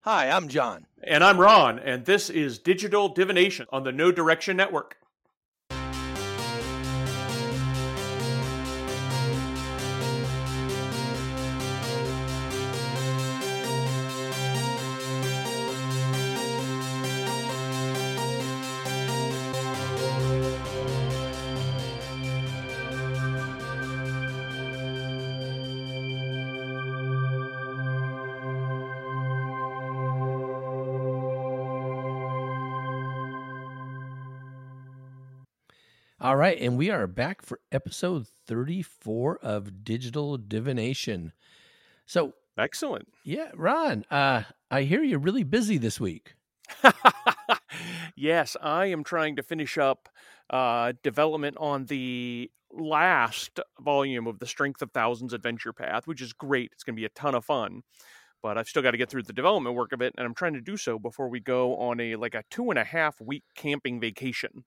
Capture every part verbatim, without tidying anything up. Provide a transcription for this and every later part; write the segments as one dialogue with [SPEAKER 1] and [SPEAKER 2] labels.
[SPEAKER 1] Hi, I'm John.
[SPEAKER 2] And I'm Ron, and this is Digital Divination on the No Direction Network.
[SPEAKER 1] All right, and we are back for episode thirty-four of Digital Divination. So,
[SPEAKER 2] Excellent.
[SPEAKER 1] yeah, Ron, uh, I hear you're really busy this week.
[SPEAKER 2] Yes, I am trying to finish up uh, development on the last volume of the Strength of Thousands Adventure Path, which is great. It's going to be a ton of fun. But I've still got to get through the development work of it, and I'm trying to do so before we go on a like a two and a half week camping vacation.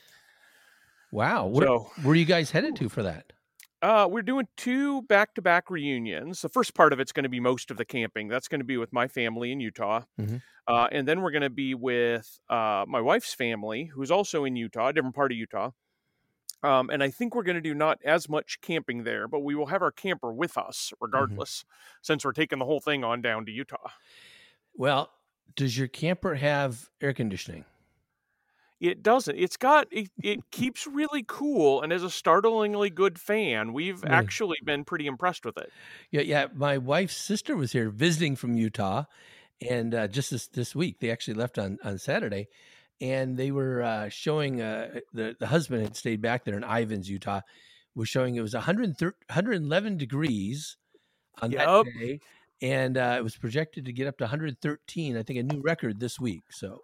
[SPEAKER 1] Wow. Where,
[SPEAKER 2] So,
[SPEAKER 1] where are you guys headed to for that?
[SPEAKER 2] Uh, we're doing two back-to-back reunions. The first part of it's going to be most of the camping. That's going to be with my family in Utah.
[SPEAKER 1] Mm-hmm.
[SPEAKER 2] Uh, and then we're going to be with uh, my wife's family, who's also in Utah, a different part of Utah. Um, and I think we're going to do not as much camping there, but we will have our camper with us regardless, mm-hmm. since we're taking the whole thing on down to Utah.
[SPEAKER 1] Well, does your camper have air conditioning?
[SPEAKER 2] It doesn't. It's got, it, it keeps really cool and is a startlingly good fan. We've really? actually been pretty impressed with it.
[SPEAKER 1] Yeah, yeah. My wife's sister was here visiting from Utah, and uh, just this, this week, they actually left on, on Saturday, and they were uh, showing, uh, the, the husband had stayed back there in Ivins, Utah, was showing it was one hundred eleven degrees on
[SPEAKER 2] yep.
[SPEAKER 1] that day, and uh, it was projected to get up to one hundred thirteen, I think a new record this week, so...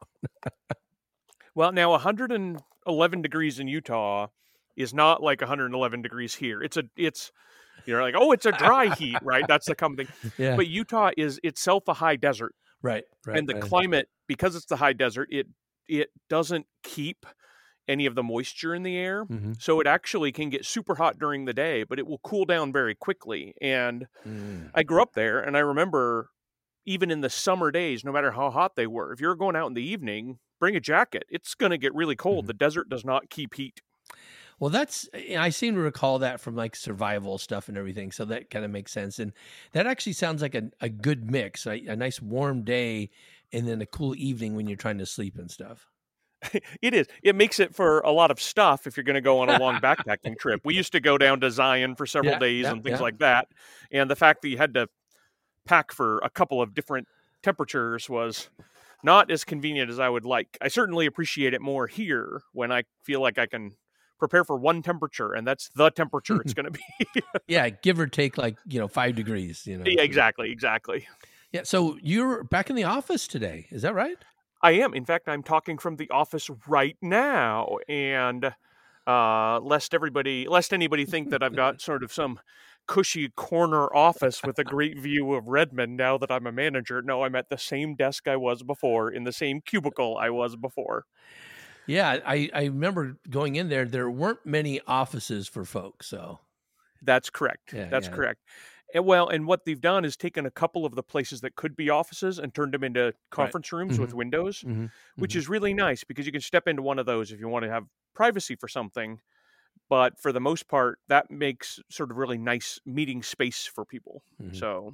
[SPEAKER 2] Well, now one hundred eleven degrees in Utah is not like one hundred eleven degrees here. It's a, it's, you're like, oh, it's a dry heat, right? That's the common thing.
[SPEAKER 1] Yeah.
[SPEAKER 2] But Utah is itself a high desert.
[SPEAKER 1] Right, right.
[SPEAKER 2] And the
[SPEAKER 1] right.
[SPEAKER 2] climate, because it's the high desert, it it doesn't keep any of the moisture in the air.
[SPEAKER 1] Mm-hmm.
[SPEAKER 2] So it actually can get super hot during the day, but it will cool down very quickly. And
[SPEAKER 1] mm.
[SPEAKER 2] I grew up there, and I remember even in the summer days, no matter how hot they were, if you're going out in the evening, bring a jacket. It's going to get really cold. Mm-hmm. The desert does not keep heat.
[SPEAKER 1] Well, that's, I seem to recall that from like survival stuff and everything. So that kind of makes sense. And that actually sounds like a, a good mix, a, a nice warm day and then a cool evening when you're trying to sleep and stuff.
[SPEAKER 2] It is. It makes it for a lot of stuff if you're going to go on a long backpacking trip. We used to go down to Zion for several
[SPEAKER 1] yeah,
[SPEAKER 2] days
[SPEAKER 1] yeah,
[SPEAKER 2] and things
[SPEAKER 1] yeah.
[SPEAKER 2] like that. And the fact that you had to pack for a couple of different temperatures was not as convenient as I would like. I certainly appreciate it more here when I feel like I can prepare for one temperature, and that's the temperature it's going to be.
[SPEAKER 1] Yeah, give or take like, you know, five degrees, you know.
[SPEAKER 2] Yeah, exactly, exactly.
[SPEAKER 1] Yeah, so you're back in the office today, is that right?
[SPEAKER 2] I am. In fact, I'm talking from the office right now, and uh, lest everybody, lest anybody think that I've got sort of some cushy corner office with a great view of Redmond now that I'm a manager. No, I'm at the same desk I was before, in the same cubicle I was before.
[SPEAKER 1] Yeah, I, I remember going in there. There weren't many offices for folks, so.
[SPEAKER 2] That's correct.
[SPEAKER 1] Yeah,
[SPEAKER 2] That's
[SPEAKER 1] yeah.
[SPEAKER 2] correct. And well, and what they've done is taken a couple of the places that could be offices and turned them into conference right. rooms mm-hmm. with windows,
[SPEAKER 1] mm-hmm.
[SPEAKER 2] which
[SPEAKER 1] mm-hmm.
[SPEAKER 2] is really nice because you can step into one of those if you want to have privacy for something. But for the most part, that makes sort of really nice meeting space for people. Mm-hmm. So,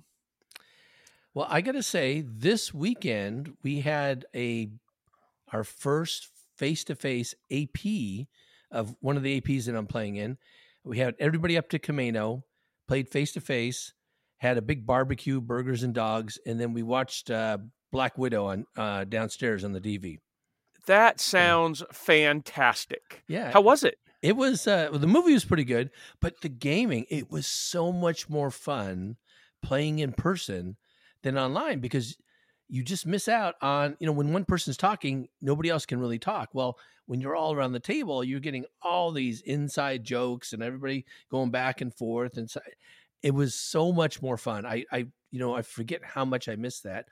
[SPEAKER 1] well, I got to say, this weekend we had a our first face-to-face A P of one of the A Ps that I'm playing in. We had everybody up to Camino, played face-to-face, had a big barbecue, burgers and dogs, and then we watched uh, Black Widow on uh, downstairs on the D V.
[SPEAKER 2] That sounds yeah. fantastic.
[SPEAKER 1] Yeah.
[SPEAKER 2] How was it?
[SPEAKER 1] It was, uh, well, the movie was pretty good, but the gaming, it was so much more fun playing in person than online because you just miss out on, you know, when one person's talking, nobody else can really talk. Well, when you're all around the table, you're getting all these inside jokes and everybody going back and forth. And so it was so much more fun. I, I, you know, I forget how much I missed that.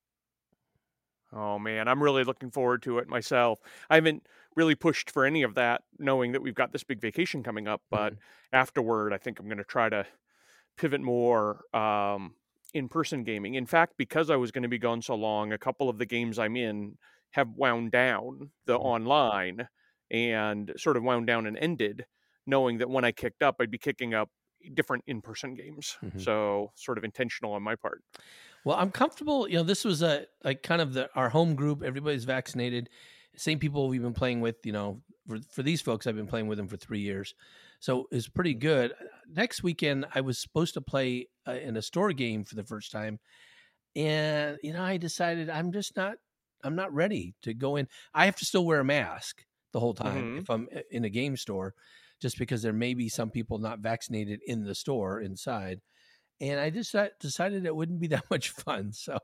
[SPEAKER 2] Oh man, I'm really looking forward to it myself. I haven't really pushed for any of that, knowing that we've got this big vacation coming up. But mm-hmm. afterward, I think I'm going to try to pivot more um, in-person gaming. In fact, because I was going to be gone so long, a couple of the games I'm in have wound down the
[SPEAKER 1] Mhm.
[SPEAKER 2] online and sort of wound down and ended, knowing that when I kicked up, I'd be kicking up different in-person games.
[SPEAKER 1] Mhm.
[SPEAKER 2] So sort of intentional on my part.
[SPEAKER 1] Well, I'm comfortable. You know, this was a like kind of the our home group. Everybody's vaccinated. Same people we've been playing with. You know, for for these folks, I've been playing with them for three years, so it's pretty good. Next weekend, I was supposed to play uh, in a store game for the first time, and you know, I decided I'm just not. I'm not ready to go in. I have to still wear a mask the whole time
[SPEAKER 2] Mm-hmm.
[SPEAKER 1] if I'm uh, in a game store, just because there may be some people not vaccinated in the store inside. And I just uh, decided it wouldn't be that much fun. So,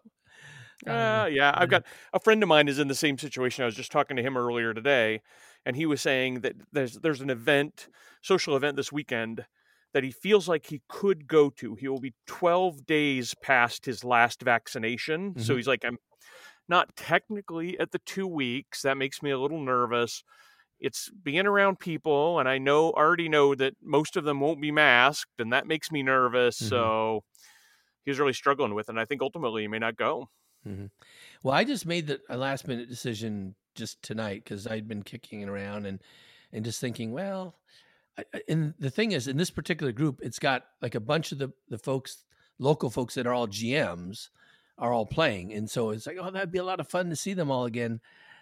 [SPEAKER 1] uh,
[SPEAKER 2] Uh, yeah, I've
[SPEAKER 1] yeah.
[SPEAKER 2] got a friend of mine is in the same situation. I was just talking to him earlier today, and he was saying that there's there's an event, social event this weekend that he feels like he could go to. He will be twelve days past his last vaccination. So
[SPEAKER 1] Mhm.
[SPEAKER 2] he's like, I'm not technically at the two weeks. That makes me a little nervous. It's being around people, and I know already know that most of them won't be masked, and that makes me nervous.
[SPEAKER 1] Mhm.
[SPEAKER 2] So he's really struggling with it. And I think ultimately he may not go.
[SPEAKER 1] Mhm. Well, I just made the a last minute decision just tonight because I'd been kicking it around and and just thinking, well, I, I- and the thing is, in this particular group, it's got like a bunch of the the folks, local folks that are all G Ms, are all playing, and so it's like, oh, that'd be a lot of fun to see them all again.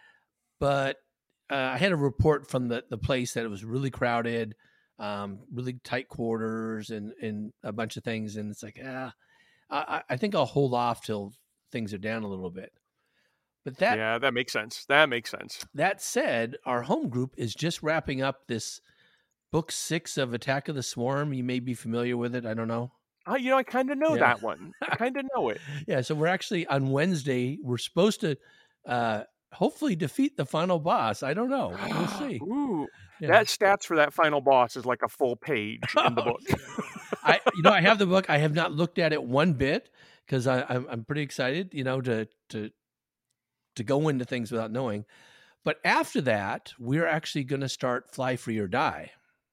[SPEAKER 1] But uh, I had a report from the the place that it was really crowded, um, really tight quarters, and and a bunch of things, and it's like, ah, I, I think I'll hold off till things are down a little bit. But that
[SPEAKER 2] Yeah, that makes sense. That makes sense.
[SPEAKER 1] that said, our home group is just wrapping up this book six of Attack of the Swarm. You may be familiar with it. I don't know.
[SPEAKER 2] Oh, you know, I kind of know
[SPEAKER 1] Yeah.
[SPEAKER 2] that one. I kind of know it.
[SPEAKER 1] Yeah. So we're actually on Wednesday. We're supposed to uh, hopefully defeat the final boss. I don't know. We'll see.
[SPEAKER 2] Ooh,
[SPEAKER 1] Yeah.
[SPEAKER 2] that stats for that final boss is like a full page in the
[SPEAKER 1] Oh,
[SPEAKER 2] book.
[SPEAKER 1] I you know I have the book. I have not looked at it one bit because I'm I'm pretty excited. You know to to to go into things without knowing. But after that, we're actually going to start Fly Free or Die.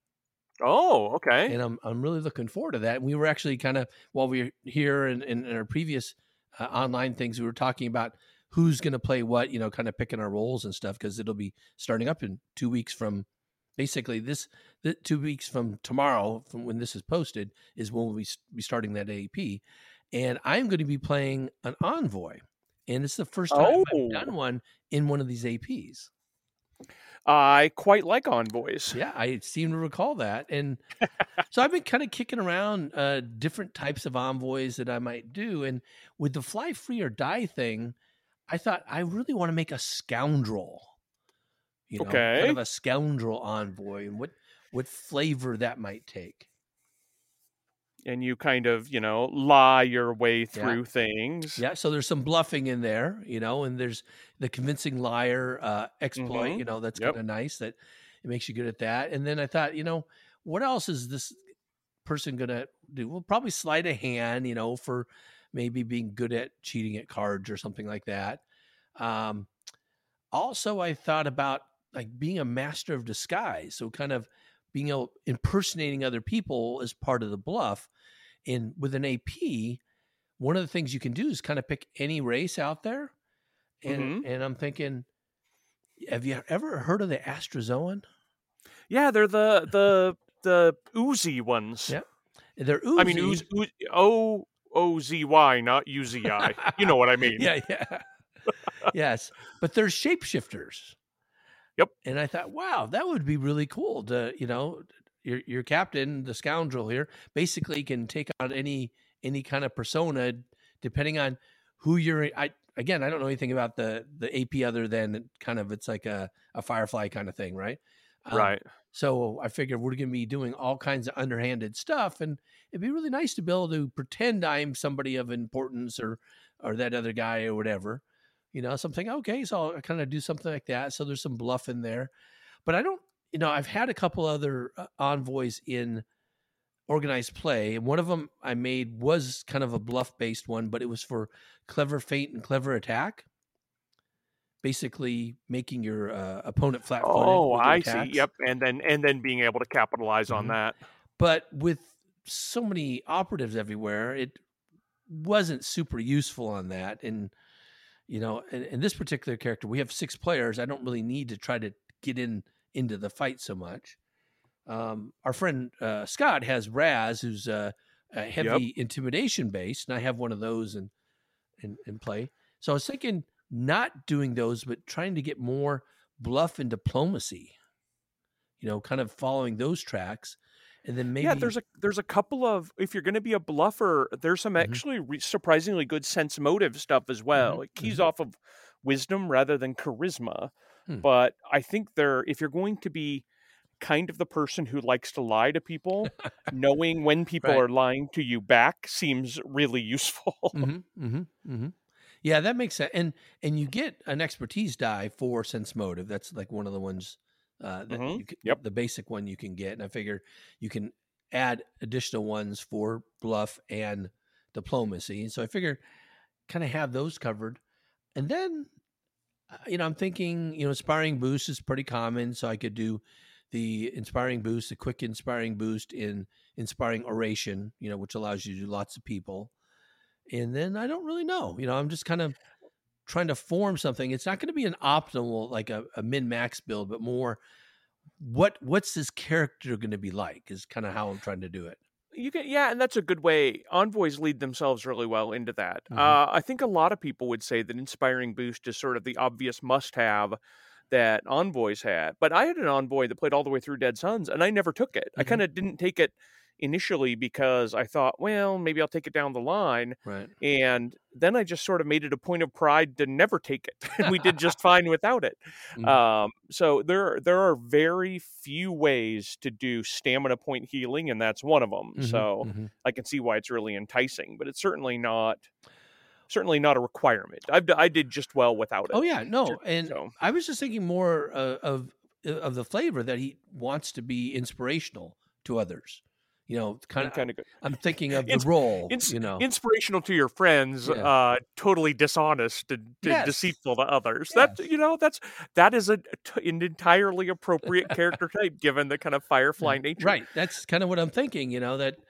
[SPEAKER 2] Oh, okay.
[SPEAKER 1] And I'm I'm really looking forward to that. And we were actually kind of while we were here in, in, in our previous uh, online things, we were talking about who's going to play what, you know, kind of picking our roles and stuff because it'll be starting up in two weeks from basically this, the, two weeks from tomorrow, from when this is posted, is when we'll be, be starting that A P. And I'm going to be playing an envoy, and it's the first time I've
[SPEAKER 2] Oh,
[SPEAKER 1] done one in one of these A Ps.
[SPEAKER 2] I quite like envoys.
[SPEAKER 1] Yeah, I seem to recall that. And so I've been kind of kicking around uh, different types of envoys that I might do. And with the Fly Free or Die thing, I thought I really want to make a scoundrel, you know, kind
[SPEAKER 2] Okay.
[SPEAKER 1] of a scoundrel envoy, and what what flavor that might take.
[SPEAKER 2] And you kind of, you know, lie your way
[SPEAKER 1] Yeah.
[SPEAKER 2] through things.
[SPEAKER 1] Yeah, so there's some bluffing in there, you know, and there's the convincing liar uh, exploit,
[SPEAKER 2] Mhm.
[SPEAKER 1] you know, that's
[SPEAKER 2] Yep.
[SPEAKER 1] kind of nice that it makes you good at that. And then I thought, you know, what else is this person gonna do? Well, probably sleight of hand, you know, for maybe being good at cheating at cards or something like that. Um, also, I thought about like being a master of disguise, so kind of being able impersonating other people as part of the bluff. And with an A P, one of the things you can do is kind of pick any race out there. And
[SPEAKER 2] Mhm.
[SPEAKER 1] and I'm thinking, have you ever heard of the Astrozoan?
[SPEAKER 2] Yeah, they're the the the oozy ones.
[SPEAKER 1] Yeah, they're
[SPEAKER 2] I mean,
[SPEAKER 1] oozy.
[SPEAKER 2] ooze, ooze, O O Z Y, not U Z I. You know what I mean?
[SPEAKER 1] Yeah, yeah. Yes, but they're shapeshifters.
[SPEAKER 2] Yep.
[SPEAKER 1] And I thought, wow, that would be really cool to, you know, your your captain, the scoundrel here, basically can take on any any kind of persona depending on who you're. I again, I don't know anything about the the A P other than kind of it's like a a Firefly kind of thing, right? Um,
[SPEAKER 2] Right.
[SPEAKER 1] so I figured we're going to be doing all kinds of underhanded stuff, and it'd be really nice to be able to pretend I'm somebody of importance or or that other guy or whatever. You know, something okay, so I'll kind of do something like that. So there's some bluff in there, but I don't. You know, I've had a couple other uh, envoys in organized play, and one of them I made was kind of a bluff based one, but it was for clever feint and clever attack, basically making your uh, opponent flat footed
[SPEAKER 2] Oh,
[SPEAKER 1] with your
[SPEAKER 2] I see.
[SPEAKER 1] attacks.
[SPEAKER 2] Yep. And then and then being able to capitalize on
[SPEAKER 1] Mhm.
[SPEAKER 2] that.
[SPEAKER 1] But with so many operatives everywhere, it wasn't super useful on that. And, you know, in, in this particular character, we have six players. I don't really need to try to get in into the fight so much. Um, our friend uh, Scott has Raz, who's uh, a heavy
[SPEAKER 2] Yep.
[SPEAKER 1] intimidation based, and I have one of those in, in in play. So I was thinking not doing those, but trying to get more bluff and diplomacy. You know, kind of following those tracks, and then maybe
[SPEAKER 2] Yeah, there's a there's a couple of, if you're going to be a bluffer, there's some
[SPEAKER 1] Mhm.
[SPEAKER 2] actually re- surprisingly good sense motive stuff as well.
[SPEAKER 1] Mhm,
[SPEAKER 2] It keys
[SPEAKER 1] mhm.
[SPEAKER 2] off of wisdom rather than charisma.
[SPEAKER 1] Hmm.
[SPEAKER 2] But I think there, if you're going to be kind of the person who likes to lie to people, knowing when people
[SPEAKER 1] Right.
[SPEAKER 2] are lying to you back seems really useful.
[SPEAKER 1] Mhm, mhm, mhm. Yeah, that makes sense. And and you get an expertise die for sense motive. That's like one of the ones uh, that
[SPEAKER 2] hmm
[SPEAKER 1] you can,
[SPEAKER 2] Yep.
[SPEAKER 1] the basic one you can get. And I figure you can add additional ones for bluff and diplomacy. So I figure kind of have those covered. And then uh, you know, I'm thinking, you know, inspiring boost is pretty common, so I could do the inspiring boost, the quick inspiring boost in inspiring oration, you know, which allows you to do lots of people. And then I don't really know, you know, I'm just kind of trying to form something. It's not going to be an optimal, like a, a min max build, but more what what's this character going to be like is kind of how I'm trying to do it.
[SPEAKER 2] You can, yeah, and that's a good way. Envoys lead themselves really well into that.
[SPEAKER 1] Hmm.
[SPEAKER 2] Uh, I think a lot of people would say that Inspiring Boost is sort of the obvious must-have that envoys had. But I had an envoy that played all the way through Dead Sons, and I never took it. I
[SPEAKER 1] Hmm.
[SPEAKER 2] kind of didn't take it initially because I thought, well, maybe I'll take it down the line.
[SPEAKER 1] Right.
[SPEAKER 2] And then I just sort of made it a point of pride to never take it, and we did just fine without it.
[SPEAKER 1] Mhm.
[SPEAKER 2] Um, so there, there are very few ways to do stamina point healing, and that's one of them.
[SPEAKER 1] Mhm,
[SPEAKER 2] So
[SPEAKER 1] mhm.
[SPEAKER 2] I can see why it's really enticing, but it's certainly not, certainly not a requirement. I've, d- I did just well without it.
[SPEAKER 1] Oh yeah, no, and
[SPEAKER 2] So
[SPEAKER 1] I was just thinking more uh, of uh, of the flavor that he wants to be inspirational to others. You know, kind of.
[SPEAKER 2] kind of good.
[SPEAKER 1] I'm thinking of the
[SPEAKER 2] Ins-
[SPEAKER 1] role.
[SPEAKER 2] ins-
[SPEAKER 1] You know,
[SPEAKER 2] inspirational to your friends,
[SPEAKER 1] yeah.
[SPEAKER 2] uh, totally dishonest and, and
[SPEAKER 1] Yes.
[SPEAKER 2] deceitful to others. That
[SPEAKER 1] Yes.
[SPEAKER 2] you know, that's that is a, t- an entirely appropriate character type given the kind of Firefly
[SPEAKER 1] Yeah,
[SPEAKER 2] nature.
[SPEAKER 1] right. That's kind of what I'm thinking. You know that,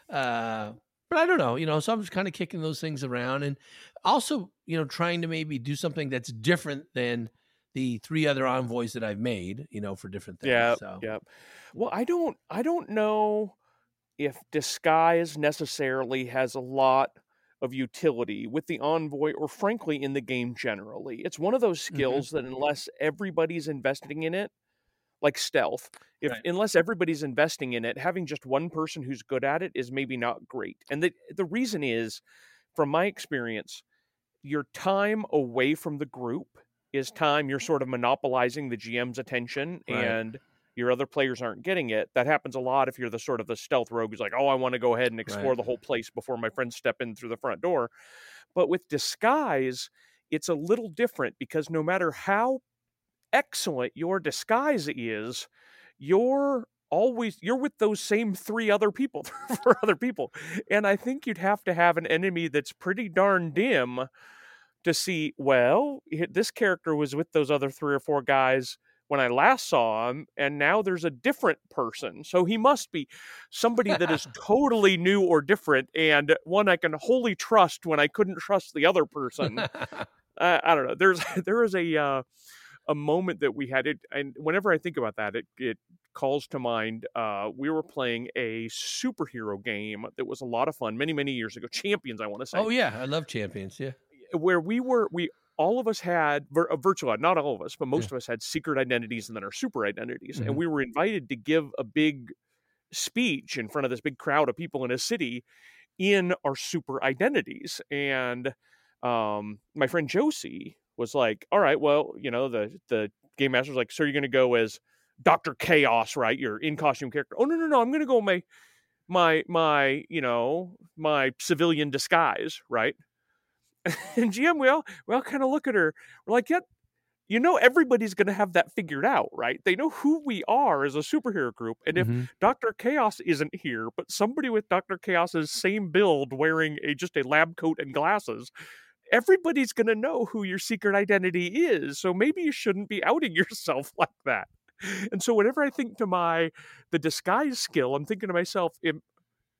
[SPEAKER 1] uh, but I don't know. You know, so I'm just kind of kicking those things around, and also, you know, trying to maybe do something that's different than the three other envoys that I've made. You know, for different things.
[SPEAKER 2] Yeah,
[SPEAKER 1] So.
[SPEAKER 2] yeah. Well, I don't, I don't know if disguise necessarily has a lot of utility with the envoy or frankly in the game generally. It's one of those
[SPEAKER 1] Mhm.
[SPEAKER 2] skills that unless everybody's investing in it, like stealth, if
[SPEAKER 1] Right.
[SPEAKER 2] unless everybody's investing in it, having just one person who's good at it is maybe not great. And the the reason is, from my experience, your time away from the group is time you're sort of monopolizing the G M's attention
[SPEAKER 1] Right.
[SPEAKER 2] and your other players aren't getting it. That happens a lot if you're the sort of the stealth rogue who's like, oh, I want to go ahead and explore
[SPEAKER 1] Right.
[SPEAKER 2] the whole place before my friends step in through the front door. But with disguise, it's a little different because no matter how excellent your disguise is, you're always you're with those same three other people for other people. And I think you'd have to have an enemy that's pretty darn dim to see, well, h- this character was with those other three or four guys when I last saw him, and now there's a different person. So he must be somebody that is totally new or different, and one I can wholly trust when I couldn't trust the other person. Uh, I don't know. There's there is a uh, a moment that we had it, and whenever I think about that, it it calls to mind. Uh, we were playing a superhero game that was a lot of fun many many years ago. Champions, I want to say.
[SPEAKER 1] Oh yeah, I love Champions. Yeah.
[SPEAKER 2] Where we were we all of us had vir- uh, virtual, not all of us, but
[SPEAKER 1] Yeah.
[SPEAKER 2] most of us had secret identities and then our super identities, and
[SPEAKER 1] Mhm.
[SPEAKER 2] we were invited to give a big speech in front of this big crowd of people in a city in our super identities. And um, my friend Josie was like, "All right, well, you know, the the game master's like, so you're going to go as Doctor Chaos, right? Your in costume character. Oh no, no, no, I'm going to go my my my you know my civilian disguise, right?" And G M, we all we all kind of look at her. We're like, "Yeah, you know, everybody's going to have that figured out, right? They know who we are as a superhero group. And if
[SPEAKER 1] Mhm.
[SPEAKER 2] Doctor Chaos isn't here, but somebody with Doctor Chaos's same build wearing a just a lab coat and glasses, everybody's going to know who your secret identity is. So maybe you shouldn't be outing yourself like that." And so whenever I think to my the disguise skill, I'm thinking to myself,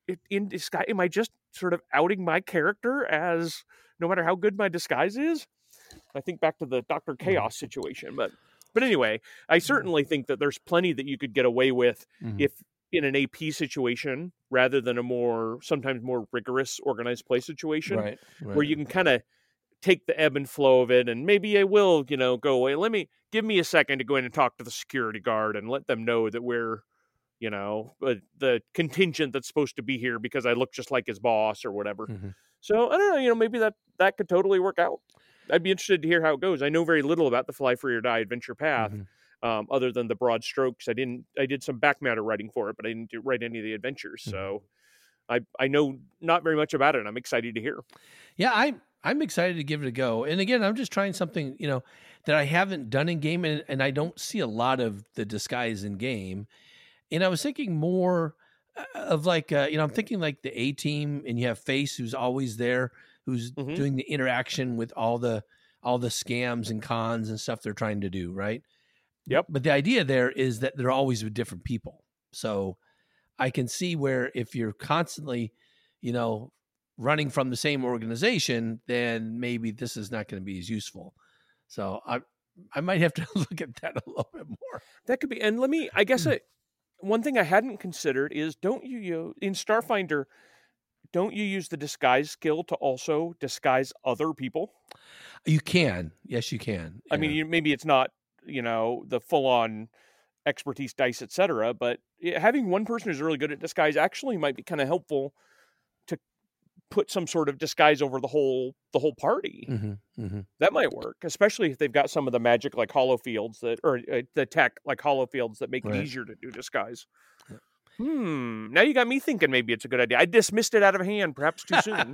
[SPEAKER 2] in disguise? Am I just sort of outing my character as no matter how good my disguise is? I think back to the Doctor Chaos situation, but but anyway, I certainly think that there's plenty that you could get away with
[SPEAKER 1] Mhm.
[SPEAKER 2] if in an A P situation rather than a more sometimes more rigorous organized play situation,
[SPEAKER 1] Right, right.
[SPEAKER 2] where you can kind of take the ebb and flow of it, and maybe I will, you know, go away. Let me give me a second to go in and talk to the security guard and let them know that we're, you know, uh, the contingent that's supposed to be here because I look just like his boss or whatever.
[SPEAKER 1] Mhm.
[SPEAKER 2] So I don't know, you know, maybe that that could totally work out. I'd be interested to hear how it goes. I know very little about the Fly Free or Die adventure path,
[SPEAKER 1] Mhm.
[SPEAKER 2] um, other than the broad strokes. I didn't. I did some back matter writing for it, but I didn't do, write any of the adventures.
[SPEAKER 1] Mhm.
[SPEAKER 2] So I I know not very much about it. And I'm excited to hear.
[SPEAKER 1] Yeah, I'm I'm excited to give it a go. And again, I'm just trying something, you know, that I haven't done in game, and, and I don't see a lot of the disguise in game. And I was thinking more uh, of like, uh, you know, I'm thinking like the A team, and you have Face, who's always there, who's
[SPEAKER 2] Mhm.
[SPEAKER 1] doing the interaction with all the all the scams and cons and stuff they're trying to do, right?
[SPEAKER 2] Yep.
[SPEAKER 1] But the idea there is that they're always with different people. So I can see where if you're constantly, you know, running from the same organization, then maybe this is not going to be as useful. So I I might have to look at that a little bit more.
[SPEAKER 2] That could be. And let me. I guess I, one thing I hadn't considered is don't you, you in Starfinder, don't you use the disguise skill to also disguise other people?
[SPEAKER 1] You can, yes, you can.
[SPEAKER 2] I mean,
[SPEAKER 1] Yeah.
[SPEAKER 2] you, maybe it's not, you know, the full on expertise dice, et cetera. But yeah, having one person who's really good at disguise actually might be kind of helpful to put some sort of disguise over the whole the whole party.
[SPEAKER 1] Mm-hmm, mm-hmm.
[SPEAKER 2] That might work, especially if they've got some of the magic like hollow fields that, or uh, the tech like hollow fields that make it
[SPEAKER 1] Right.
[SPEAKER 2] easier to do disguise.
[SPEAKER 1] Yeah.
[SPEAKER 2] Hmm. Now you got me thinking maybe it's a good idea. I dismissed it out of hand, perhaps too soon.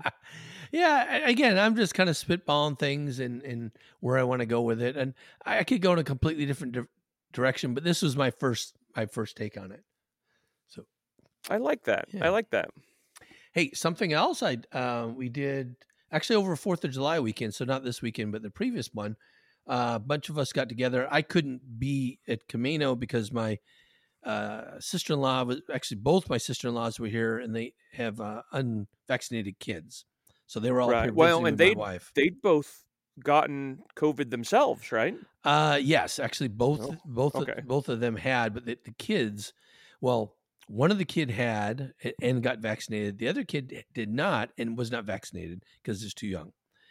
[SPEAKER 1] Yeah. a- Again, I'm just kind of spitballing things and and where I want to go with it, and I, I could go in a completely different di- direction. But this was my first my first take on it. So
[SPEAKER 2] I like that.
[SPEAKER 1] Yeah.
[SPEAKER 2] I like that.
[SPEAKER 1] Hey, something else I uh, we did actually over Fourth of July weekend, so not this weekend, but the previous one. Uh, a bunch of us got together. I couldn't be at Camino because my uh, sister-in-law was actually both my sister-in-laws were here, and they have uh, unvaccinated kids, so they were all
[SPEAKER 2] Right.
[SPEAKER 1] here
[SPEAKER 2] Well,
[SPEAKER 1] visiting
[SPEAKER 2] and
[SPEAKER 1] with my
[SPEAKER 2] they
[SPEAKER 1] wife.
[SPEAKER 2] they'd both gotten COVID themselves, right?
[SPEAKER 1] Uh, yes, actually, both
[SPEAKER 2] Oh,
[SPEAKER 1] both
[SPEAKER 2] okay.
[SPEAKER 1] of, both of them had, but the, the kids, well, one of the kid had a- and got vaccinated. The other kid did not and was not vaccinated because it's too young.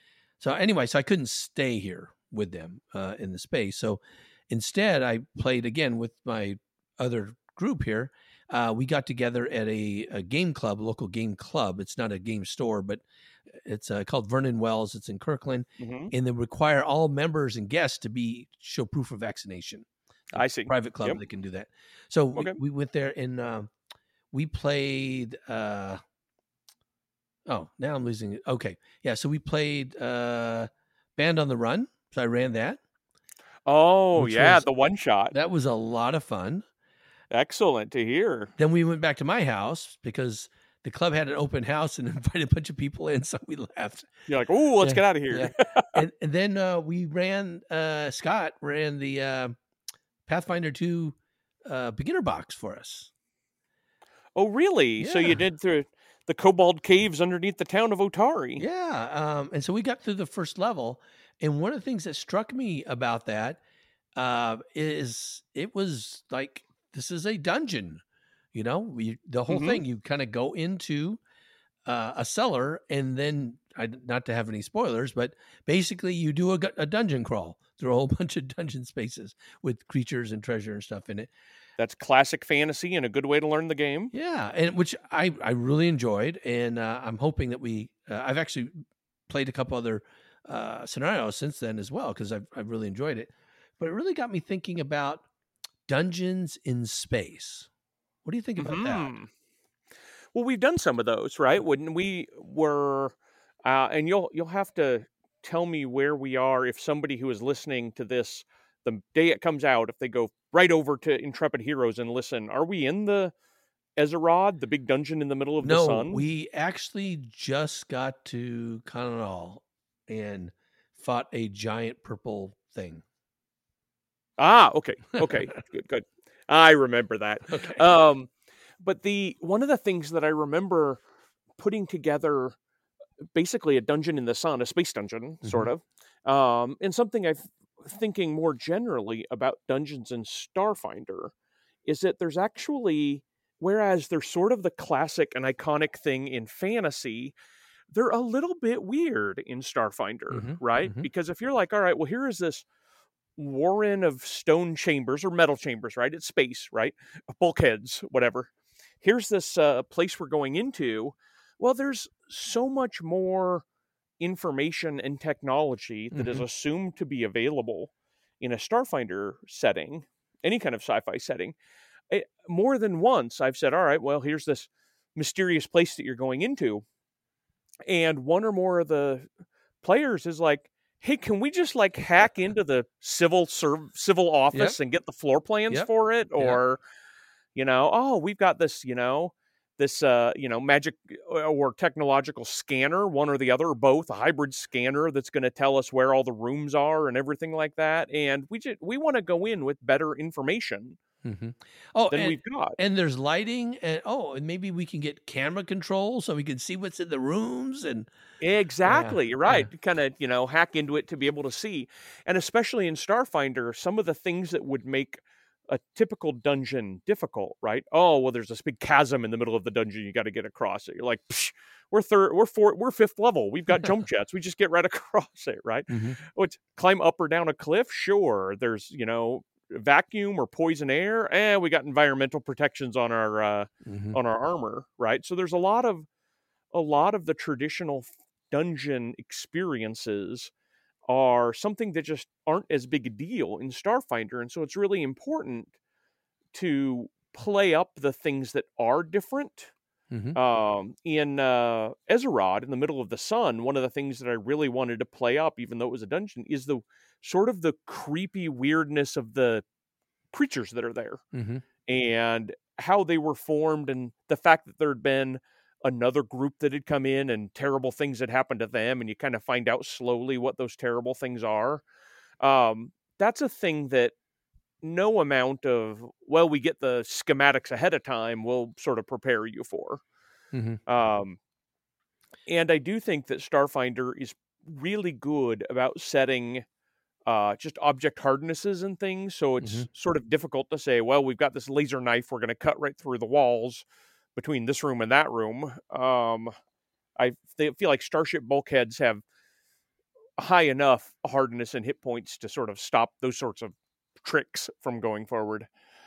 [SPEAKER 1] So anyway, so I couldn't stay here with them uh, in the space. So instead, I played again with my other group here. Uh, we got together at a, a game club, a local game club. It's not a game store, but it's uh, called Vernon Wells. It's in Kirkland,
[SPEAKER 2] hmm
[SPEAKER 1] and they require all members and guests to be show proof of vaccination.
[SPEAKER 2] I see.
[SPEAKER 1] Private club
[SPEAKER 2] Yep.
[SPEAKER 1] that can do that. So we,
[SPEAKER 2] Okay.
[SPEAKER 1] we went there and uh, we played. Uh, oh, now I'm losing it. Okay, yeah. So we played uh, Band on the Run. So I ran that.
[SPEAKER 2] Oh,
[SPEAKER 1] Which
[SPEAKER 2] yeah,
[SPEAKER 1] was-
[SPEAKER 2] the one shot.
[SPEAKER 1] That was a lot of fun.
[SPEAKER 2] Excellent to hear.
[SPEAKER 1] Then we went back to my house because the club had an open house and invited a bunch of people in, so we left.
[SPEAKER 2] You're like, oh, let's
[SPEAKER 1] Yeah,
[SPEAKER 2] get out of here.
[SPEAKER 1] yeah. and, and then uh, we ran, uh, Scott ran the uh, Pathfinder two uh, beginner box for us.
[SPEAKER 2] Oh, really? So
[SPEAKER 1] Yeah.
[SPEAKER 2] you did through the Cobalt Caves underneath the town of Otari.
[SPEAKER 1] Yeah. Um, and so we got through the first level. And one of the things that struck me about that uh, is it was like, this is a dungeon, you know, we, the whole
[SPEAKER 2] Mhm.
[SPEAKER 1] thing, you kind of go into uh, a cellar, and then I, not to have any spoilers, but basically you do a, gu- a dungeon crawl through a whole bunch of dungeon spaces with creatures and treasure and stuff in it.
[SPEAKER 2] That's classic fantasy and a good way to learn the game.
[SPEAKER 1] Yeah, and which I I really enjoyed, and uh, I'm hoping that we uh, I've actually played a couple other uh, scenarios since then as well because I've I've really enjoyed it. But it really got me thinking about dungeons in space. What do you think about that?
[SPEAKER 2] Mhm. Well, we've done some of those, right? When we were, uh, and you'll you'll have to tell me where we are if somebody who is listening to this the day it comes out, if they go right over to Intrepid Heroes and listen, are we in the Ezerod, the big dungeon in the middle of the
[SPEAKER 1] No,
[SPEAKER 2] sun?
[SPEAKER 1] we actually just got to Conanall and fought a giant purple thing.
[SPEAKER 2] Ah, okay, okay, good, good. I remember that.
[SPEAKER 1] Okay.
[SPEAKER 2] Um, but the one of the things that I remember putting together, basically a dungeon in the sun, a space dungeon, sort
[SPEAKER 1] Mhm.
[SPEAKER 2] of, um, and something I've thinking more generally about dungeons in Starfinder is that there's actually, whereas they're sort of the classic and iconic thing in fantasy, they're a little bit weird in Starfinder,
[SPEAKER 1] Mhm.
[SPEAKER 2] right?
[SPEAKER 1] Mhm.
[SPEAKER 2] Because if you're like, all right, well, here is this warren of stone chambers or metal chambers, right? It's space, right? Bulkheads, whatever. Here's this uh, place we're going into. Well, there's so much more information and technology that is
[SPEAKER 1] Mhm.
[SPEAKER 2] assumed to be available in a Starfinder setting, any kind of sci-fi setting. It, more than once, I've said, all right, well, here's this mysterious place that you're going into. And one or more of the players is like, hey, can we just like hack into the civil serv- civil
[SPEAKER 1] Yep.
[SPEAKER 2] office and get the floor plans
[SPEAKER 1] Yep.
[SPEAKER 2] for it?
[SPEAKER 1] Yep.
[SPEAKER 2] Or, you know, oh, we've got this, you know, this, uh, you know, magic or technological scanner, one or the other, or both, a hybrid scanner that's going to tell us where all the rooms are and everything like that. And we just, we want to go in with better information
[SPEAKER 1] Mhm. Oh,
[SPEAKER 2] than
[SPEAKER 1] and
[SPEAKER 2] we've got.
[SPEAKER 1] and there's lighting, and oh, and maybe we can get camera control so we can see what's in the rooms, and yeah,
[SPEAKER 2] Exactly,
[SPEAKER 1] yeah.
[SPEAKER 2] right. Kind of, you know, hack into it to be able to see. And especially in Starfinder, some of the things that would make a typical dungeon difficult, right? Oh, well, there's this big chasm in the middle of the dungeon. You got to get across it. You're like, Psh, we're third, we're fourth, we're fifth level. We've got jump jets. We just get right across it, right?
[SPEAKER 1] Mhm.
[SPEAKER 2] Oh, it's climb up or down a cliff. Sure. There's, you know, vacuum or poison air. And we got environmental protections on our, uh,
[SPEAKER 1] Mhm.
[SPEAKER 2] on our armor, right? So there's a lot of, a lot of the traditional dungeon experiences are something that just aren't as big a deal in Starfinder. And so it's really important to play up the things that are different.
[SPEAKER 1] Mhm.
[SPEAKER 2] Um, in uh, Ezerod, in the middle of the sun, one of the things that I really wanted to play up, even though it was a dungeon, is the sort of the creepy weirdness of the creatures that are there
[SPEAKER 1] Mhm.
[SPEAKER 2] and how they were formed, and the fact that there had been another group that had come in and terrible things had happened to them, and you kind of find out slowly what those terrible things are. Um, that's a thing that no amount of, well, we get the schematics ahead of time will sort of prepare you for.
[SPEAKER 1] Mhm.
[SPEAKER 2] Um, and I do think that Starfinder is really good about setting uh, just object hardnesses and things. So it's
[SPEAKER 1] Mhm.
[SPEAKER 2] sort of difficult to say, well, we've got this laser knife, we're going to cut right through the walls between this room and that room. Um, I feel like Starship bulkheads have high enough hardness and hit points to sort of stop those sorts of tricks from going forward.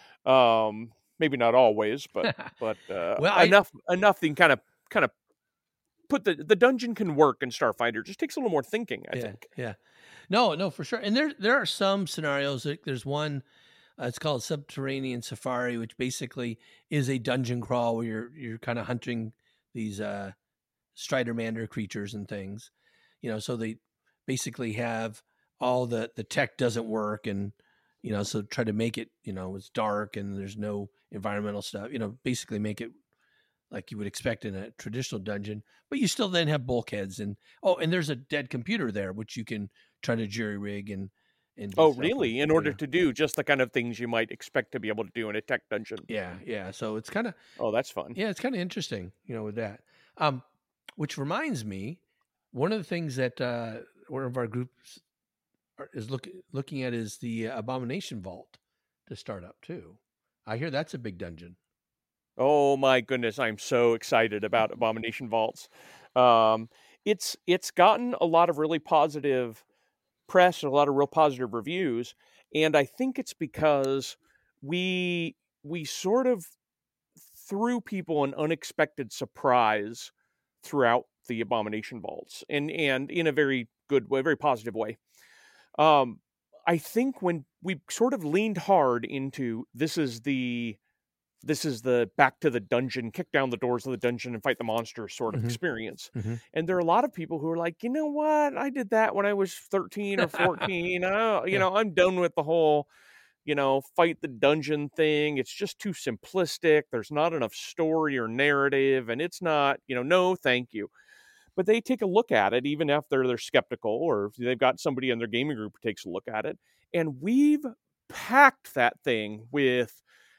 [SPEAKER 2] Um, maybe not always, but but uh,
[SPEAKER 1] Well, I
[SPEAKER 2] enough enough that you can kind of kind of put the the dungeon can work in Starfinder. Just takes a little more thinking, I
[SPEAKER 1] yeah,
[SPEAKER 2] think.
[SPEAKER 1] yeah. No, no, for sure. And there there are some scenarios. Like there's one. Uh, it's called Subterranean Safari, which basically is a dungeon crawl where you're you're kind of hunting these uh, Stridermander creatures and things. You know, so they basically have all the the tech doesn't work, and you know, so try to make it. You know, it's dark and there's no environmental stuff. You know, basically make it like you would expect in a traditional dungeon, but you still then have bulkheads and oh, and there's a dead computer there which you can try to jury rig and and do
[SPEAKER 2] Oh,
[SPEAKER 1] stuff with.
[SPEAKER 2] really? In order
[SPEAKER 1] Yeah,
[SPEAKER 2] to do just the kind of things you might expect to be able to do in a tech dungeon.
[SPEAKER 1] yeah, yeah. So it's kind of
[SPEAKER 2] Oh, that's fun.
[SPEAKER 1] yeah, it's kind of interesting, you know, with that. Um, which reminds me, one of the things that uh, one of our groups are, is look, looking at is the uh, Abomination Vault to start up too. I hear that's a big dungeon.
[SPEAKER 2] Oh my goodness, I'm so excited about Abomination Vaults. Um, it's it's gotten a lot of really positive press and a lot of real positive reviews, and I think it's because we we sort of threw people an unexpected surprise throughout the Abomination Vaults, and and in a very good way, very positive way. Um, I think when we sort of leaned hard into this is the this is the back to the dungeon, kick down the doors of the dungeon and fight the monsters sort of
[SPEAKER 1] Hmm.
[SPEAKER 2] experience.
[SPEAKER 1] Hmm.
[SPEAKER 2] And there are a lot of people who are like, you know what? I did that when I was thirteen or fourteen. I, you
[SPEAKER 1] Yeah.
[SPEAKER 2] know, I'm done with the whole, you know, fight the dungeon thing. It's just too simplistic. There's not enough story or narrative. And it's not, you know, no, thank you. But they take a look at it, even after they're skeptical, or if they've got somebody in their gaming group who takes a look at it. And we've packed that thing with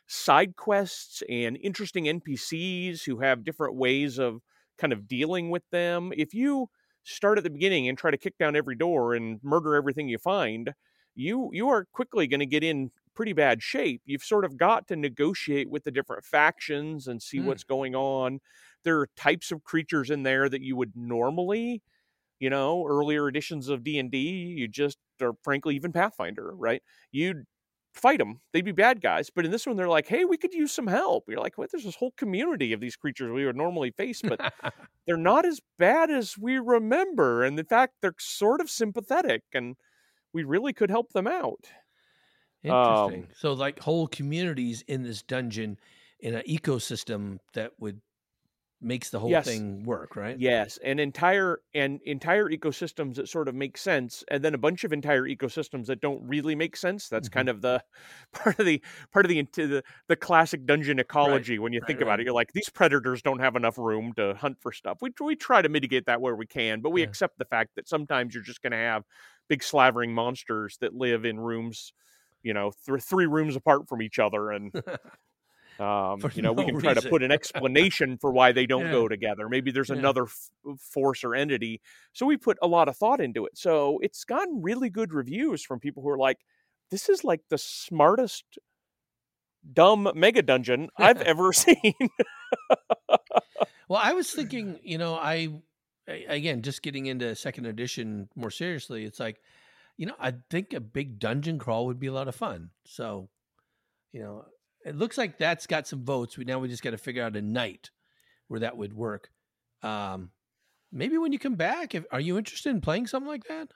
[SPEAKER 2] side quests and interesting N P Cs who have different ways of kind of dealing with them. If you start at the beginning and try to kick down every door and murder everything you find, you you are quickly going to get in pretty bad shape. You've sort of got to negotiate with the different factions and see
[SPEAKER 1] Mm.
[SPEAKER 2] what's going on. There are types of creatures in there that you would normally, you know, earlier editions of D and D, you just, or frankly, even Pathfinder, right? You'd fight them. They'd be bad guys. But in this one, they're like, hey, we could use some help. You're like, what? There's this whole community of these creatures we would normally face, but they're not as bad as we remember. And in fact, they're sort of sympathetic, and we really could help them out.
[SPEAKER 1] Interesting.
[SPEAKER 2] Um,
[SPEAKER 1] So like whole communities in this dungeon in an ecosystem that would makes the whole
[SPEAKER 2] yes.
[SPEAKER 1] thing work, right?
[SPEAKER 2] Yes, and entire and entire ecosystems that sort of make sense, and then a bunch of entire ecosystems that don't really make sense. That's
[SPEAKER 1] Mm-hmm.
[SPEAKER 2] kind of the part of the part of the the, the classic dungeon ecology.
[SPEAKER 1] Right.
[SPEAKER 2] When you
[SPEAKER 1] Right,
[SPEAKER 2] think
[SPEAKER 1] right.
[SPEAKER 2] about it, you're like, these predators don't have enough room to hunt for stuff. We we try to mitigate that where we can, but we
[SPEAKER 1] Yeah.
[SPEAKER 2] accept the fact that sometimes you're just going to have big slavering monsters that live in rooms, you know, th- three rooms apart from each other, and Um,
[SPEAKER 1] For
[SPEAKER 2] you know, we
[SPEAKER 1] no
[SPEAKER 2] can try to
[SPEAKER 1] reason.
[SPEAKER 2] put an explanation for why they don't
[SPEAKER 1] Yeah.
[SPEAKER 2] go together. Maybe there's
[SPEAKER 1] Yeah.
[SPEAKER 2] another f- force or entity. So we put a lot of thought into it. So it's gotten really good reviews from people who are like, this is like the smartest dumb mega dungeon I've ever seen.
[SPEAKER 1] Well, I was thinking, you know, I a- again just getting into second edition more seriously. It's like, you know, I think a big dungeon crawl would be a lot of fun. So, you know, it looks like that's got some votes. We now we just got to figure out a night where that would work. Um, maybe when you come back, if, are you interested in playing something like that?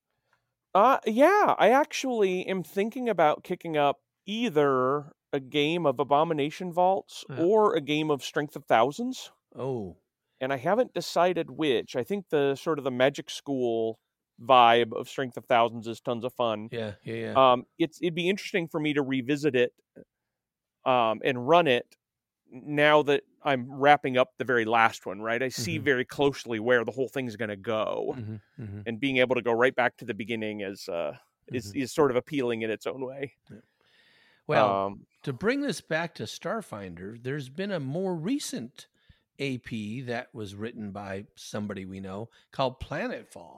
[SPEAKER 2] Uh, yeah, I actually am thinking about kicking up either a game of Abomination Vaults
[SPEAKER 1] Yeah.
[SPEAKER 2] or a game of Strength of Thousands.
[SPEAKER 1] Oh,
[SPEAKER 2] And I haven't decided which. I think the sort of the Magic School vibe of Strength of Thousands is tons of fun.
[SPEAKER 1] yeah, yeah, yeah.
[SPEAKER 2] Um, it's it'd be interesting for me to revisit it um, and run it now that I'm wrapping up the very last one. Right, I see
[SPEAKER 1] Mhm.
[SPEAKER 2] very closely where the whole thing's going to go,
[SPEAKER 1] Mhm, mhm,
[SPEAKER 2] and being able to go right back to the beginning is uh, is
[SPEAKER 1] mhm.
[SPEAKER 2] is sort of appealing in its own way.
[SPEAKER 1] Well,
[SPEAKER 2] Um,
[SPEAKER 1] to bring this back to Starfinder, there's been a more recent A P that was written by somebody we know called Planetfall.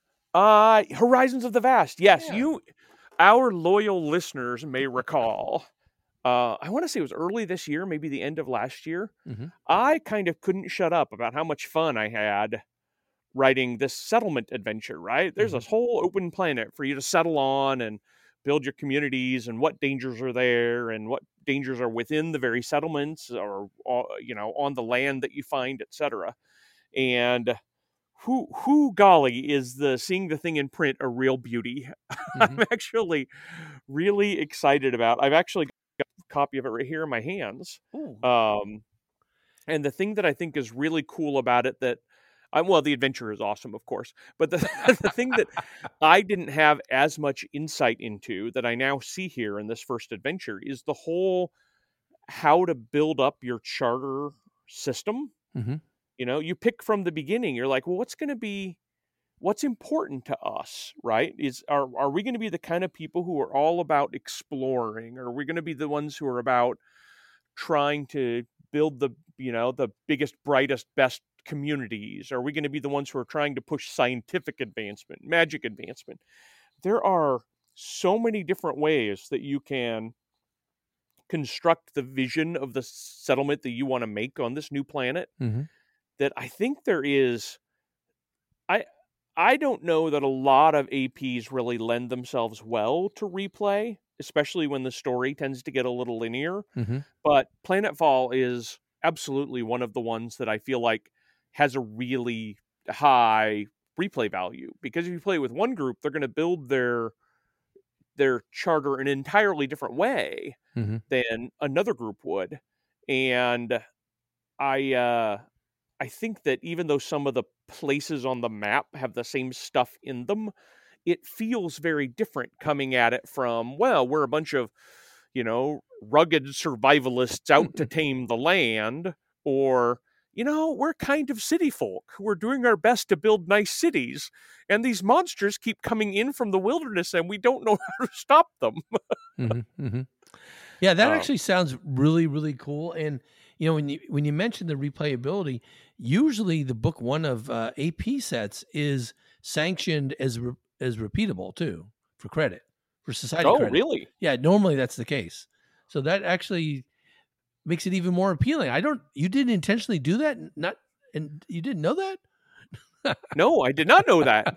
[SPEAKER 2] uh, Horizons of the Vast. Yes,
[SPEAKER 1] Yeah.
[SPEAKER 2] you, our loyal listeners may recall. Uh, I want to say it was early this year, maybe the end of last year.
[SPEAKER 1] Mhm.
[SPEAKER 2] I kind of couldn't shut up about how much fun I had writing this settlement adventure, right? There's
[SPEAKER 1] Mhm.
[SPEAKER 2] this whole open planet for you to settle on and build your communities, and what dangers are there and what dangers are within the very settlements, or uh, you know, on the land that you find, et cetera. And who who golly is the seeing the thing in print a real beauty.
[SPEAKER 1] Mhm.
[SPEAKER 2] I'm actually really excited about. I've actually got a copy of it right here in my hands.
[SPEAKER 1] Ooh.
[SPEAKER 2] Um, and the thing that I think is really cool about it, that I, well, the adventure is awesome, of course, but the the thing that I didn't have as much insight into that I now see here in this first adventure is the whole how to build up your charter system.
[SPEAKER 1] Mhm.
[SPEAKER 2] You know, you pick from the beginning. You're like, well, what's going to be what's important to us, right? Is are are we going to be the kind of people who are all about exploring? Or are we going to be the ones who are about trying to build the, you know, the biggest, brightest, best communities? Are we going to be the ones who are trying to push scientific advancement, magic advancement? There are so many different ways that you can construct the vision of the settlement that you want to make on this new planet,
[SPEAKER 1] Mhm.
[SPEAKER 2] that I think there is I I don't know that a lot of A Ps really lend themselves well to replay, especially when the story tends to get a little linear.
[SPEAKER 1] Mhm.
[SPEAKER 2] But Planetfall is absolutely one of the ones that I feel like has a really high replay value, because if you play with one group, they're going to build their their charter an entirely different way
[SPEAKER 1] Mhm.
[SPEAKER 2] than another group would. And I uh I think that even though some of the places on the map have the same stuff in them, it feels very different coming at it from, well, we're a bunch of, you know, rugged survivalists out to tame the land, or, you know, we're kind of city folk who are doing our best to build nice cities, and these monsters keep coming in from the wilderness and we don't know how to stop them.
[SPEAKER 1] Mhm. Mhm. Yeah, that
[SPEAKER 2] Um,
[SPEAKER 1] actually sounds really, really cool. And you know, when you when you mention the replayability, usually the book one of uh, A P sets is sanctioned as re- as repeatable too for credit for society
[SPEAKER 2] oh,
[SPEAKER 1] credit.
[SPEAKER 2] really?
[SPEAKER 1] Yeah, normally that's the case. So that actually makes it even more appealing. I don't. You didn't intentionally do that, not, and you didn't know that.
[SPEAKER 2] No, I did not know that.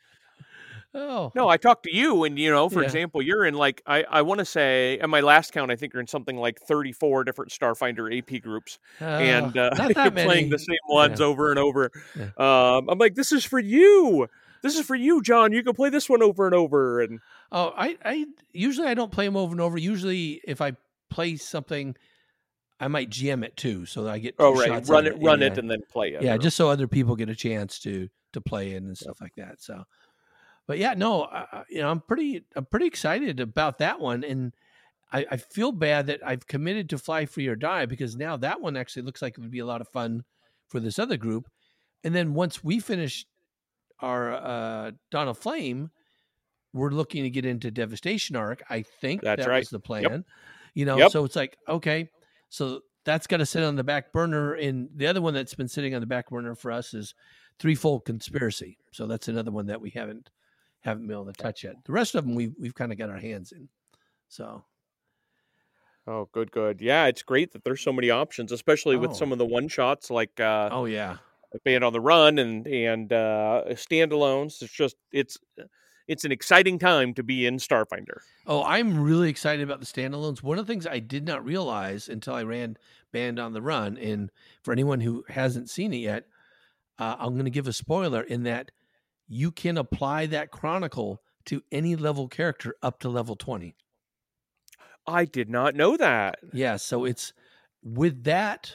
[SPEAKER 1] Oh,
[SPEAKER 2] No, I talked to you, and you know, for
[SPEAKER 1] yeah.
[SPEAKER 2] example, you're in like I, I want to say, at my last count, I think you're in something like thirty-four different Starfinder A P groups,
[SPEAKER 1] Uh,
[SPEAKER 2] and uh,
[SPEAKER 1] not
[SPEAKER 2] you're
[SPEAKER 1] that
[SPEAKER 2] playing
[SPEAKER 1] many.
[SPEAKER 2] the same ones
[SPEAKER 1] Yeah.
[SPEAKER 2] over and over.
[SPEAKER 1] Yeah.
[SPEAKER 2] Um, I'm like, this is for you. This is for you, John. You can play this one over and over. And
[SPEAKER 1] Oh, I, I usually I don't play them over and over. Usually, if I play something, I might G M it too, so that I get
[SPEAKER 2] oh,
[SPEAKER 1] two
[SPEAKER 2] right,
[SPEAKER 1] shots
[SPEAKER 2] run
[SPEAKER 1] at
[SPEAKER 2] it,
[SPEAKER 1] it.
[SPEAKER 2] run
[SPEAKER 1] Yeah,
[SPEAKER 2] it, and then play it.
[SPEAKER 1] yeah,
[SPEAKER 2] Or,
[SPEAKER 1] just so other people get a chance to to play in and stuff like that. So, but yeah, no, I, I- you know, I'm pretty I'm pretty excited about that one, and I, I feel bad that I've committed to Fly Free or Die because now that one actually looks like it would be a lot of fun for this other group. And then once we finish our uh, Dawn of Flame, we're looking to get into Devastation Arc. I think
[SPEAKER 2] that's
[SPEAKER 1] that
[SPEAKER 2] right.
[SPEAKER 1] was the
[SPEAKER 2] Yep.
[SPEAKER 1] plan. You know,
[SPEAKER 2] Yep.
[SPEAKER 1] so it's like, okay, so that's got to sit on the back burner. And the other one that's been sitting on the back burner for us is Threefold Conspiracy. So that's another one that we haven't haven't been able to touch yet. The rest of them we've we've kind of got our hands in. So
[SPEAKER 2] Oh, good, good. Yeah, it's great that there's so many options, especially with
[SPEAKER 1] Oh.
[SPEAKER 2] some of the one shots like uh,
[SPEAKER 1] oh yeah.
[SPEAKER 2] Band on the Run and and uh, standalones. It's just it's it's an exciting time to be in Starfinder.
[SPEAKER 1] Oh, I'm really excited about the standalones. One of the things I did not realize until I ran Band on the Run, and for anyone who hasn't seen it yet, uh, I'm going to give a spoiler in that you can apply that chronicle to any level character up to level twenty.
[SPEAKER 2] I did not know that.
[SPEAKER 1] Yeah, so it's with that,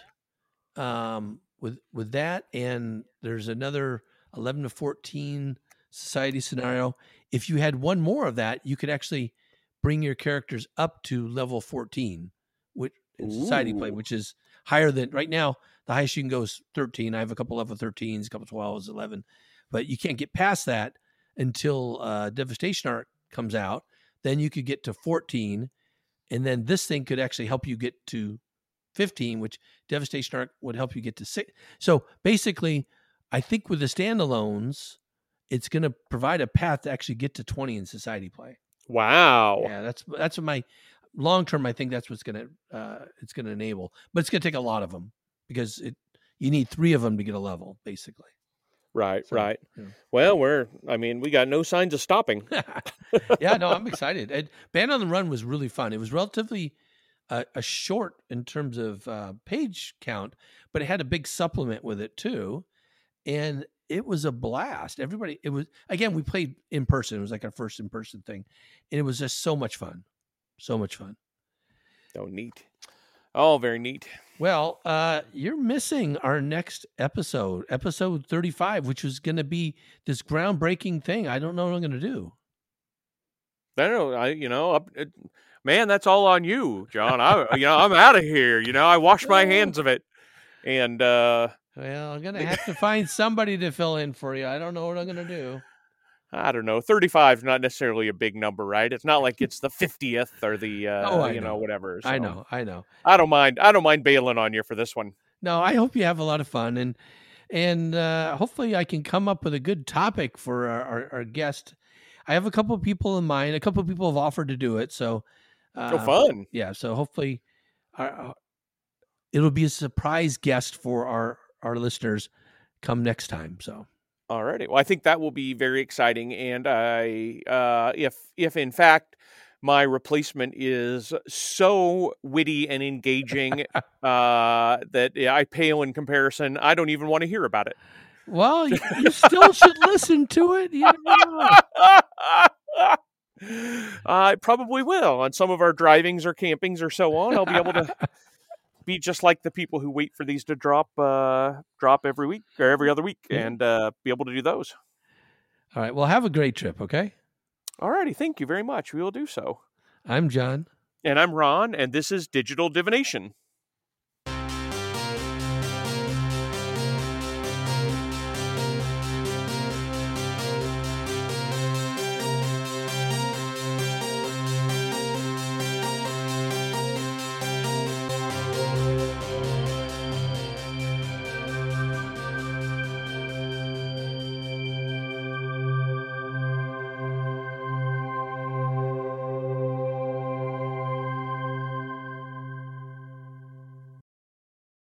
[SPEAKER 1] um, with with that, and there's another eleven to fourteen society scenario. If you had one more of that, you could actually bring your characters up to level fourteen, which in society play,
[SPEAKER 2] Ooh.
[SPEAKER 1] which is higher than right now. The highest you can go is thirteen. I have a couple level thirteens, a couple twelves, eleven, but you can't get past that until uh, Devastation Arc comes out. Then you could get to fourteen, and then this thing could actually help you get to fifteen, which Devastation Arc would help you get to six. So basically, I think with the standalones, it's going to provide a path to actually get to twenty in society play.
[SPEAKER 2] Wow.
[SPEAKER 1] Yeah, that's that's what my long term. I think that's what's going to uh, it's going to enable, but it's going to take a lot of them because it you need three of them to get a level, basically.
[SPEAKER 2] Right,
[SPEAKER 1] So,
[SPEAKER 2] right.
[SPEAKER 1] yeah.
[SPEAKER 2] Well, we're I mean, we got no signs of stopping.
[SPEAKER 1] Yeah, no, I'm excited. And Band on the Run was really fun. It was relatively uh, a short in terms of uh, page count, but it had a big supplement with it too, and it was a blast. Everybody, it was again, we played in person. It was like our first in person thing, and it was just so much fun, so much fun.
[SPEAKER 2] Oh, neat. Oh, very neat.
[SPEAKER 1] Well, uh, you're missing our next episode, episode thirty-five, which was going to be this groundbreaking thing. I don't know what I'm going to do.
[SPEAKER 2] I don't know. I you know, up, it, man, that's all on you, John. I you know, I'm out of here. You know, I wash my hands of it, and uh,
[SPEAKER 1] Well, I'm going to have to find somebody to fill in for you. I don't know what I'm going to do.
[SPEAKER 2] I don't know. thirty-five is not necessarily a big number, right? It's not like it's the fiftieth or the uh,
[SPEAKER 1] Oh, I
[SPEAKER 2] you know,
[SPEAKER 1] know.
[SPEAKER 2] whatever. So
[SPEAKER 1] I know, I know.
[SPEAKER 2] I don't mind. I don't mind bailing on you for this one.
[SPEAKER 1] No, I hope you have a lot of fun, and and uh, hopefully I can come up with a good topic for our, our, our guest. I have a couple of people in mind. A couple of people have offered to do it, so uh,
[SPEAKER 2] Oh, fun.
[SPEAKER 1] yeah. So hopefully, our, it'll be a surprise guest for our our listeners come next time. So.
[SPEAKER 2] Alrighty. Well, I think that will be very exciting, and I, uh, if if in fact my replacement is so witty and engaging uh, that yeah, I pale in comparison, I don't even want to hear about it.
[SPEAKER 1] Well, you, you still should listen to it. You know.
[SPEAKER 2] I probably will on some of our drivings or campings or so on. I'll be able to be just like the people who wait for these to drop uh, drop every week or every other week,
[SPEAKER 1] Yeah.
[SPEAKER 2] and uh, be able to do those.
[SPEAKER 1] All right. Well, have a great trip. Okay.
[SPEAKER 2] Alrighty, thank you very much. We will do so.
[SPEAKER 1] I'm John.
[SPEAKER 2] And I'm Ron, and this is Digital Divination.